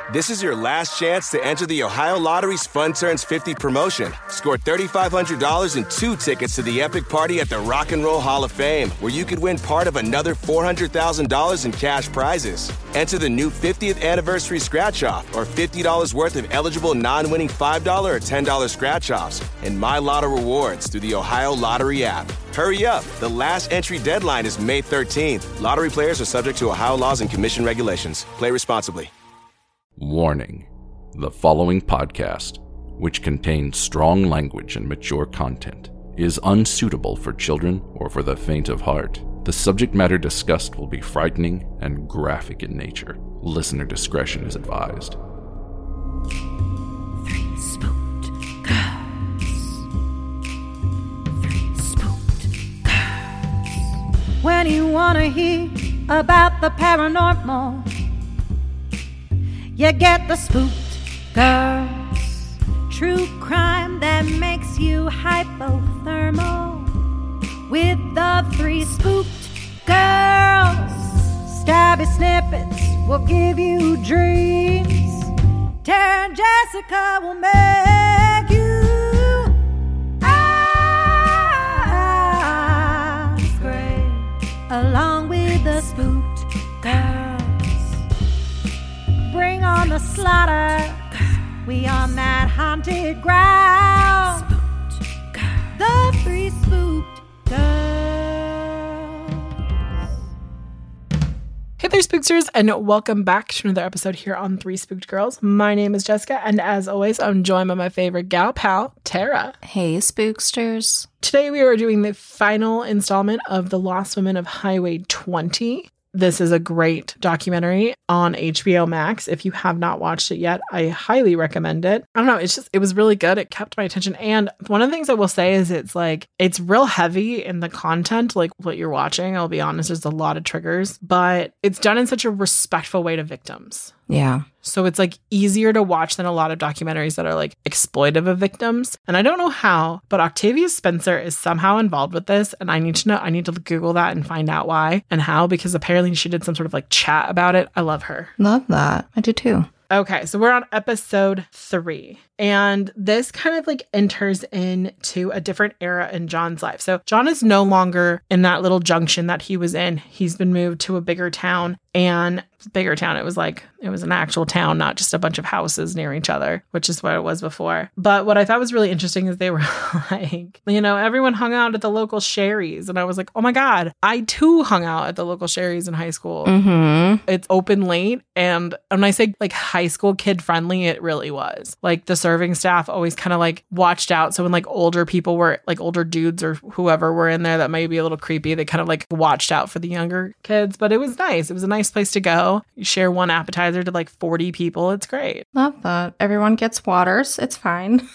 This is your last chance to enter the Ohio Lottery's Fun Turns 50 promotion. Score $3,500 and 2 tickets to the epic party at the Rock and Roll Hall of Fame, where you could win part of another $400,000 in cash prizes. Enter the new 50th anniversary scratch-off or $50 worth of eligible non-winning $5 or $10 scratch-offs and My Lotto rewards through the Ohio Lottery app. Hurry up. The last entry deadline is May 13th. Lottery players are subject to Ohio laws and commission regulations. Play responsibly. Warning. The following podcast, which contains strong language and mature content, is unsuitable for children or for the faint of heart. The subject matter discussed will be frightening and graphic in nature. Listener discretion is advised. Three spooked girls. Three spooked girls. When you wanna hear about the paranormal, you get the spooked girls. True crime that makes you hypothermal. With the three spooked girls. Stabby snippets will give you dreams. Tara and Jessica will make you scream along with the spooked girls. Bring on the slaughter. We on that haunted ground. Spooked girls. The three spooked girls. Hey there, Spooksters, and welcome back to another episode here on Three Spooked Girls. My name is Jessica, and as always, I'm joined by my favorite gal pal, Tara. Hey, Spooksters. Today we are doing the final installment of The Lost Women of Highway 20. This is a great documentary on HBO Max. If you have not watched it yet, I highly recommend it. I don't know, it was really good. It kept my attention. And one of the things I will say is it's real heavy in the content, like what you're watching. I'll be honest, there's a lot of triggers, but it's done in such a respectful way to victims. Yeah. So it's easier to watch than a lot of documentaries that are exploitive of victims. And I don't know how, but Octavia Spencer is somehow involved with this. And I need to know, I need to Google that and find out why and how, because apparently she did some sort of chat about it. I love her. Love that. I do too. Okay, so we're on episode 3, and this kind of enters into a different era in John's life. So John is no longer in that little junction that he was in. He's been moved to a bigger town, and bigger town, it was an actual town, not just a bunch of houses near each other, which is what it was before. But what I thought was really interesting is they were everyone hung out at the local Sherry's, and I was like, oh my God, I too hung out at the local Sherry's in high school. Mm-hmm. It's open late, and when I say high school kid friendly, it really was. The serving staff always kind of watched out. So when older people were older dudes or whoever were in there that might be a little creepy, they kind of watched out for the younger kids. But it was nice. It was a nice place to go. You share one appetizer to 40 people. It's great. Love that. Everyone gets waters. It's fine.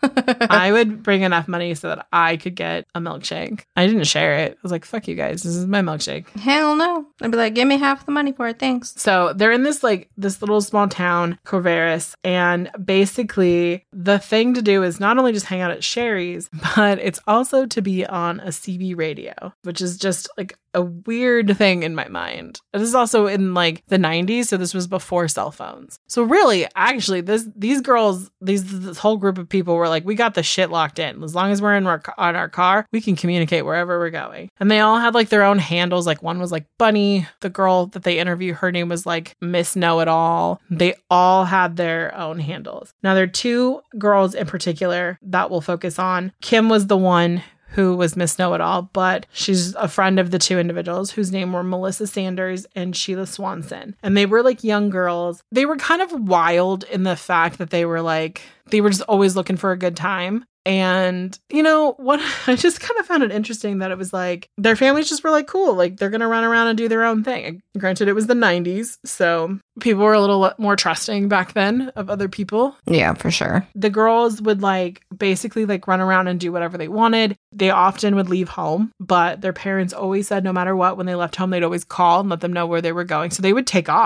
I would bring enough money so that I could get a milkshake. I didn't share it. I was like, fuck you guys. This is my milkshake. Hell no. I'd be like, give me half the money for it. Thanks. So they're in this this little small town, Corvallis. And basically the thing to do is not only just hang out at Sherry's, but it's also to be on a CB radio, which is just a weird thing in my mind. This is also in the 90s. So this was before cell phones. So really, actually, these girls, this whole group of people were we got the shit locked in. As long as we're on our car, we can communicate wherever we're going. And they all had their own handles. One was Bunny. The girl that they interviewed, her name was Miss Know-It-All. They all had their own handles. Now there are 2 girls in particular that we'll focus on. Kim was the one who was Miss Know-It-All, but she's a friend of the 2 individuals whose name were Melissa Sanders and Sheila Swanson. And they were young girls. They were kind of wild in the fact that they were they were just always looking for a good time. And, what I just kind of found it interesting that it was their families just were cool. They're going to run around and do their own thing. And granted, it was the 90s, so people were a little more trusting back then of other people. Yeah, for sure. The girls would basically run around and do whatever they wanted. They often would leave home, but their parents always said no matter what, when they left home, they'd always call and let them know where they were going. So they would take off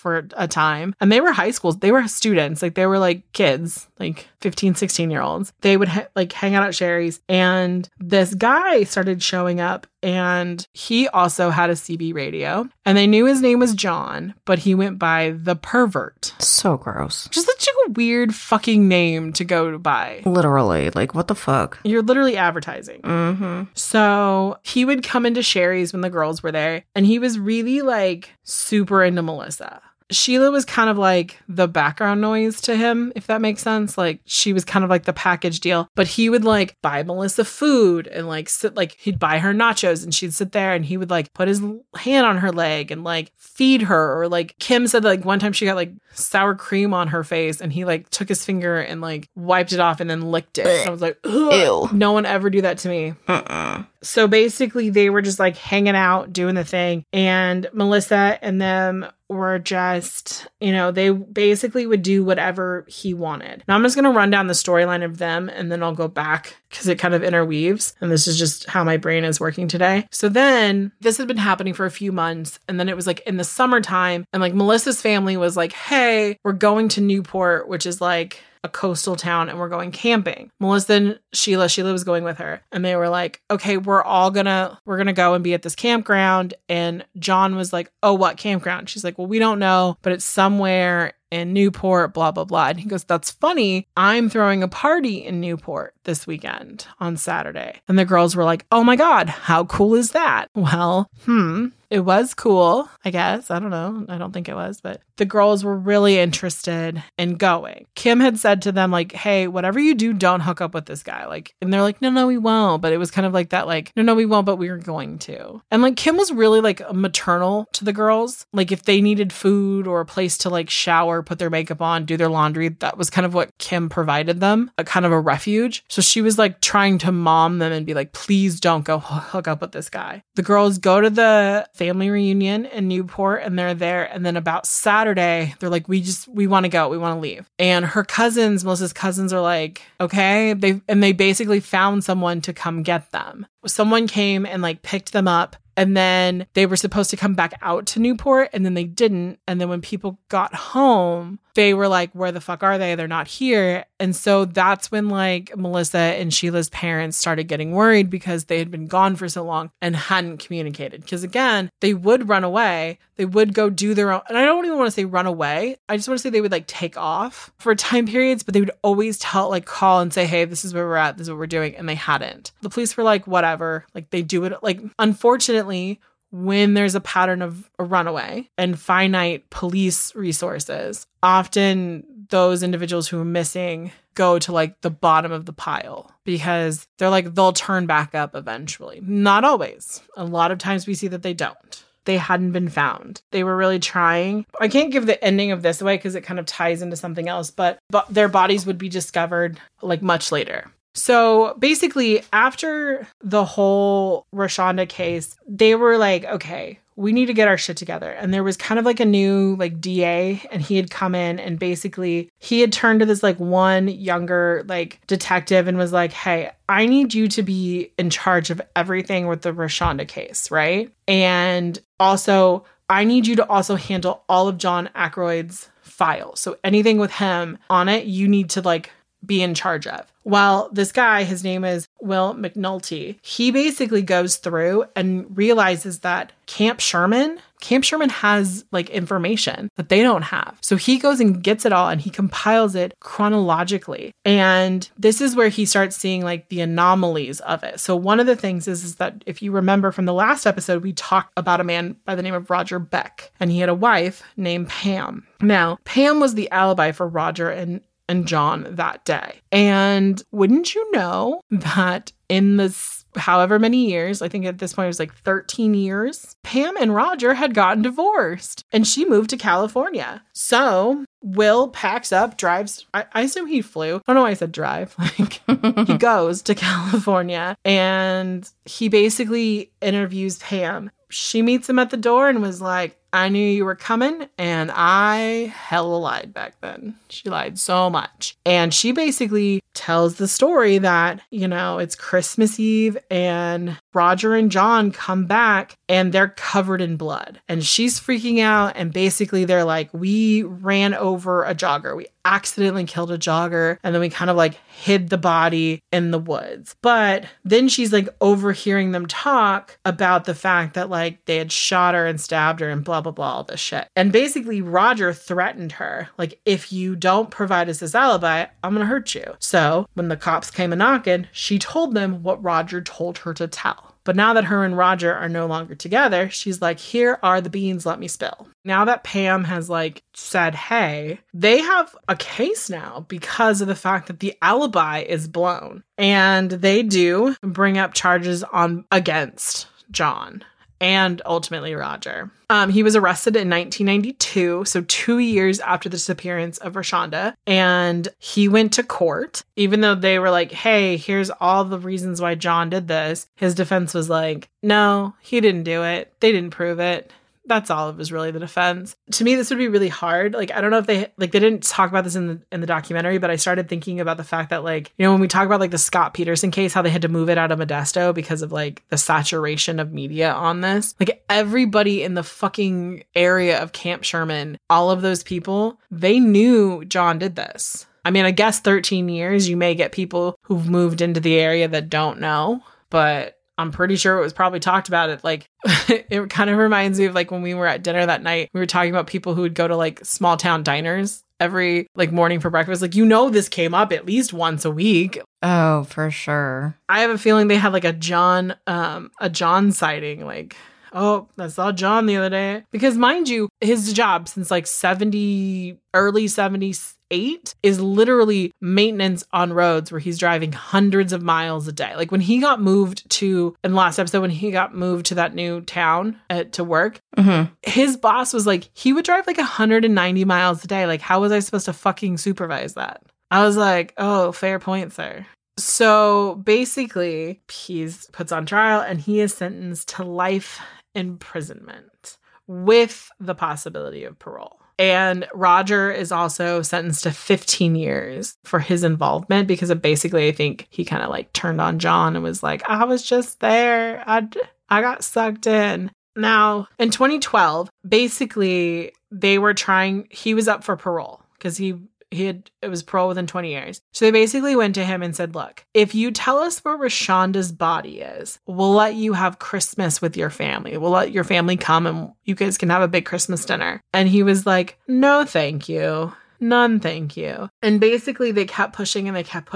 for a time. And they were high schools. They were students. Like they were like kids, like 15, 16-year-olds. They would like hang out at Sherry's. And this guy started showing up, and he also had a CB radio. And they knew his name was John, but he went by the Pervert. So gross. Just such a weird fucking name to go by. Literally. Like, what the fuck? You're literally advertising. Mm-hmm. So he would come into Sherry's when the girls were there, and he was really like super into Melissa. Sheila was kind of like the background noise to him, if that makes sense. Like she was kind of like the package deal, but he would like buy Melissa food and like sit, like he'd buy her nachos and she'd sit there and he would like put his hand on her leg and like feed her. Or like Kim said, like one time she got like sour cream on her face and he like took his finger and like wiped it off and then licked it. And I was like, ew. No one ever do that to me. So basically they were just like hanging out, doing the thing. And Melissa and them were just, you know, they basically would do whatever he wanted. Now I'm just going to run down the storyline of them and then I'll go back because it kind of interweaves. And this is just how my brain is working today. So then this had been happening for a few months. And then it was like in the summertime and like Melissa's family was like, hey, we're going to Newport, which is like a coastal town, and we're going camping. Melissa and Sheila was going with her, and they were like, okay, we're gonna go and be at this campground. And John was like, oh, what campground? She's like, well, we don't know, but it's somewhere in Newport, blah, blah, blah. And he goes, that's funny. I'm throwing a party in Newport this weekend on Saturday. And the girls were like, oh my God, how cool is that? Well, it was cool, I guess. I don't know. I don't think it was, but the girls were really interested in going. Kim had said to them, like, hey, whatever you do, don't hook up with this guy. Like, and they're like, no, we won't. But it was kind of like that, like, no, we won't, but we are going to. And like, Kim was really like maternal to the girls. Like, if they needed food or a place to like shower, put their makeup on, do their laundry, that was kind of what Kim provided them, a kind of a refuge. So she was like trying to mom them and be like, please don't go hook up with this guy. The girls go to the family reunion in Newport and they're there. And then about Saturday, they're like, we want to go. We want to leave. And her cousins, Melissa's cousins are like, okay. They basically found someone to come get them. Someone came and like picked them up. And then they were supposed to come back out to Newport and then they didn't. And then when people got home, they were like, where the fuck are they? They're not here. And so that's when like Melissa and Sheila's parents started getting worried because they had been gone for so long and hadn't communicated. Because again, they would run away. They would go do their own. And I don't even want to say run away. I just want to say they would like take off for time periods, but they would always call and say, hey, this is where we're at. This is what we're doing. And they hadn't. The police were like, whatever. Like they do it. Like, unfortunately, when there's a pattern of a runaway and finite police resources, often those individuals who are missing go to like the bottom of the pile because they're like, they'll turn back up eventually. Not always. A lot of times we see that they don't. They hadn't been found. They were really trying. I can't give the ending of this away because it kind of ties into something else, but their bodies would be discovered like much later. So basically, after the whole Rashonda case, they were like, okay, we need to get our shit together. And there was kind of like a new like DA, and he had come in and basically he had turned to this like one younger like detective and was like, hey, I need you to be in charge of everything with the Rashonda case, right? And also, I need you to also handle all of John Aykroyd's files. So anything with him on it, you need to like be in charge of. Well, this guy, his name is Will McNulty, he basically goes through and realizes that Camp Sherman has like information that they don't have. So he goes and gets it all and he compiles it chronologically. And this is where he starts seeing like the anomalies of it. So one of the things is that if you remember from the last episode, we talked about a man by the name of Roger Beck, and he had a wife named Pam. Now, Pam was the alibi for Roger and John that day. And wouldn't you know that in this however many years, I think at this point it was like 13 years, Pam and Roger had gotten divorced and she moved to California. So Will packs up, drives, I assume he flew. I don't know why I said drive. Like he goes to California and he basically interviews Pam. She meets him at the door and was like, I knew you were coming, and I hella lied back then. She lied so much. And she basically tells the story that, you know, it's Christmas Eve and Roger and John come back and they're covered in blood. And she's freaking out. And basically they're like, we ran over a jogger. We accidentally killed a jogger. And then we kind of like hid the body in the woods. But then she's like overhearing them talk about the fact that like they had shot her and stabbed her and blah, blah, blah, all this shit. And basically Roger threatened her, like, if you don't provide us this alibi, I'm going to hurt you. So when the cops came a knocking, she told them what Roger told her to tell. But now that her and Roger are no longer together, she's like, here are the beans, let me spill. Now that Pam has like said, hey, they have a case now because of the fact that the alibi is blown. And they do bring up charges against John and ultimately Roger. He was arrested in 1992, so 2 years after the disappearance of Rashonda, and he went to court. Even though they were like, hey, here's all the reasons why John did this, his defense was like, no, he didn't do it. They didn't prove it. That's all it was really the defense. To me, this would be really hard. Like, I don't know if they didn't talk about this in the documentary, but I started thinking about the fact that like, you know, when we talk about like the Scott Peterson case, how they had to move it out of Modesto because of like the saturation of media on this. Like everybody in the fucking area of Camp Sherman, all of those people, they knew John did this. I mean, I guess 13 years, you may get people who've moved into the area that don't know, but I'm pretty sure it was probably talked about it. Like, it kind of reminds me of like when we were at dinner that night, we were talking about people who would go to like small town diners every like morning for breakfast. Like, you know, this came up at least once a week. Oh, for sure. I have a feeling they had like a John sighting. Like, oh, I saw John the other day. Because mind you, his job since like early 70s, is literally maintenance on roads where he's driving hundreds of miles a day. Like when he got moved to, in the last episode, when he got moved to that new town to work, his boss was like, he would drive like 190 miles a day. Like, how was I supposed to fucking supervise that? I was like, oh, fair point, sir. So basically, he's puts on trial and he is sentenced to life imprisonment with the possibility of parole. And Roger is also sentenced to 15 years for his involvement because of basically, I think he kind of like turned on John and was like, I was just there. I got sucked in. Now, in 2012, basically, he was up for parole because it was parole within 20 years. So they basically went to him and said, look, if you tell us where Rashonda's body is, we'll let you have Christmas with your family. We'll let your family come and you guys can have a big Christmas dinner. And he was like, no, thank you. None, thank you. And basically they kept pushing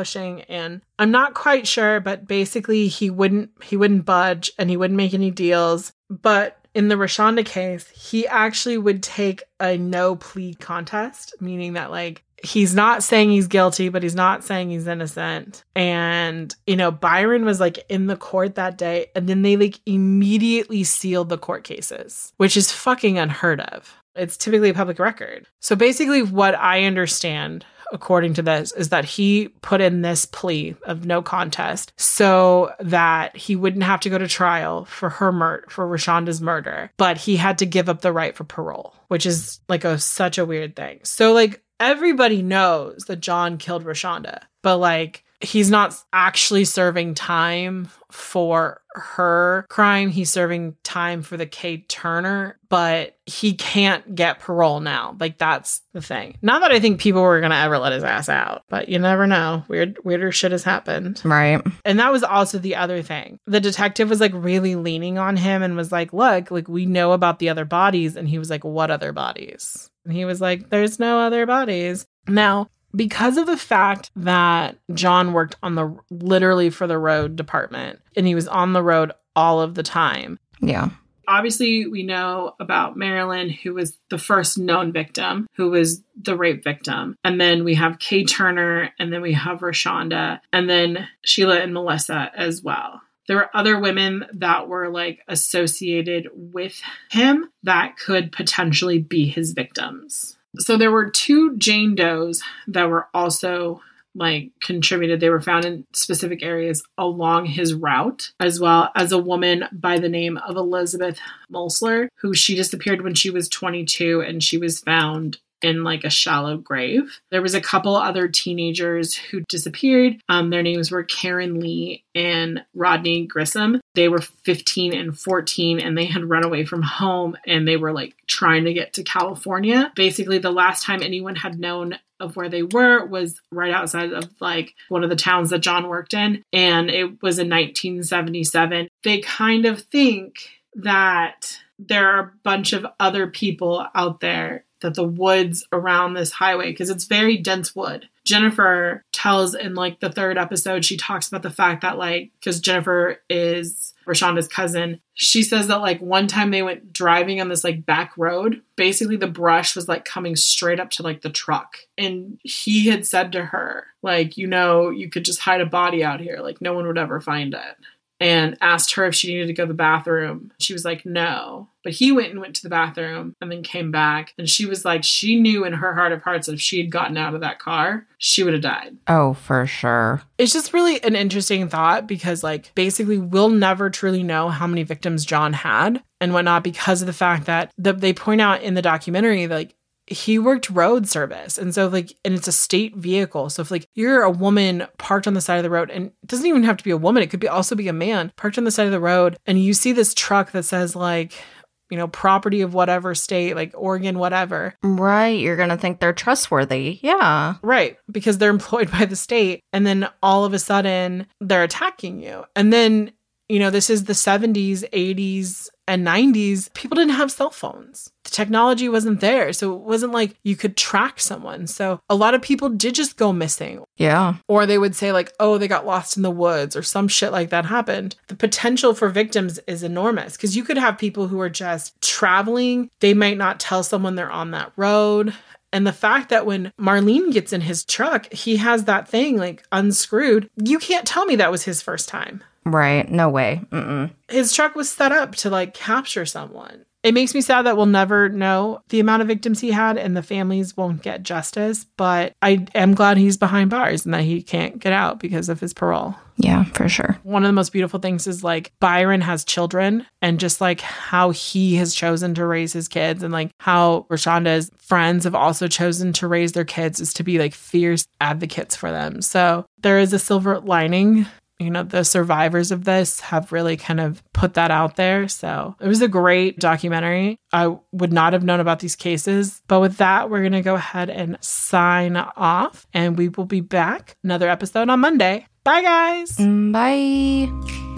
and I'm not quite sure, but basically he wouldn't budge and he wouldn't make any deals. But in the Rashonda case, he actually would take a no plea contest, meaning that like he's not saying he's guilty, but he's not saying he's innocent. And, you know, Byron was like in the court that day and then they like immediately sealed the court cases, which is fucking unheard of. It's typically a public record. So basically what I understand, according to this, is that he put in this plea of no contest so that he wouldn't have to go to trial for for Rashonda's murder, but he had to give up the right for parole, which is like such a weird thing. So like everybody knows that John killed Rashonda, but like he's not actually serving time for her crime. He's serving time for the Kay Turner, but he can't get parole now. Like that's the thing. Not that I think people were going to ever let his ass out, but you never know. Weirder shit has happened. Right. And that was also the other thing. The detective was like really leaning on him and was like, look, like we know about the other bodies. And he was like, what other bodies? And he was like, there's no other bodies. Now, because of the fact that John worked literally for the road department and he was on the road all of the time. Yeah. Obviously, we know about Marilyn, who was the first known victim, who was the rape victim. And then we have Kay Turner, and then we have Rashonda, and then Sheila and Melissa as well. There were other women that were like associated with him that could potentially be his victims. So there were 2 Jane Does that were also like contributed. They were found in specific areas along his route, as well as a woman by the name of Elizabeth Mulsler, who she disappeared when she was 22 and she was found in like a shallow grave. There was a couple other teenagers who disappeared. Their names were Karen Lee and Rodney Grissom. They were 15 and 14 and they had run away from home and they were like trying to get to California. Basically, the last time anyone had known of where they were was right outside of like one of the towns that John worked in. And it was in 1977. They kind of think that there are a bunch of other people out there, that the woods around this highway, because it's very dense wood. Jennifer tells in like the 3rd episode, she talks about the fact that like, because Jennifer is Rashonda's cousin, she says that like one time they went driving on this like back road. Basically the brush was like coming straight up to like the truck. And he had said to her, like, you know, you could just hide a body out here. Like no one would ever find it. And asked her if she needed to go to the bathroom. She was like, no. But he went to the bathroom and then came back. And she was like, she knew in her heart of hearts that if she had gotten out of that car, she would have died. Oh, for sure. It's just really an interesting thought because like basically we'll never truly know how many victims John had and whatnot because of the fact that they point out in the documentary, like, he worked road service. And so like, and it's a state vehicle. So if like you're a woman parked on the side of the road, and it doesn't even have to be a woman, it could be also be a man parked on the side of the road. And you see this truck that says like, you know, property of whatever state, like Oregon, whatever. Right. You're going to think they're trustworthy. Yeah. Right. Because they're employed by the state. And then all of a sudden they're attacking you. And then, you know, this is the 70s, 80s, and 90s. People didn't have cell phones. The technology wasn't there. So it wasn't like you could track someone. So a lot of people did just go missing. Yeah. Or they would say like, oh, they got lost in the woods or some shit like that happened. The potential for victims is enormous because you could have people who are just traveling. They might not tell someone they're on that road. And the fact that when Marlene gets in his truck, he has that thing like unscrewed. You can't tell me that was his first time. Right. No way. Mm-mm. His truck was set up to like capture someone. It makes me sad that we'll never know the amount of victims he had and the families won't get justice. But I am glad he's behind bars and that he can't get out because of his parole. Yeah, for sure. One of the most beautiful things is like Byron has children and just like how he has chosen to raise his kids and like how Rashonda's friends have also chosen to raise their kids is to be like fierce advocates for them. So there is a silver lining. You know, the survivors of this have really kind of put that out there. So it was a great documentary. I would not have known about these cases. But with that, we're going to go ahead and sign off. And we will be back another episode on Monday. Bye, guys. Bye.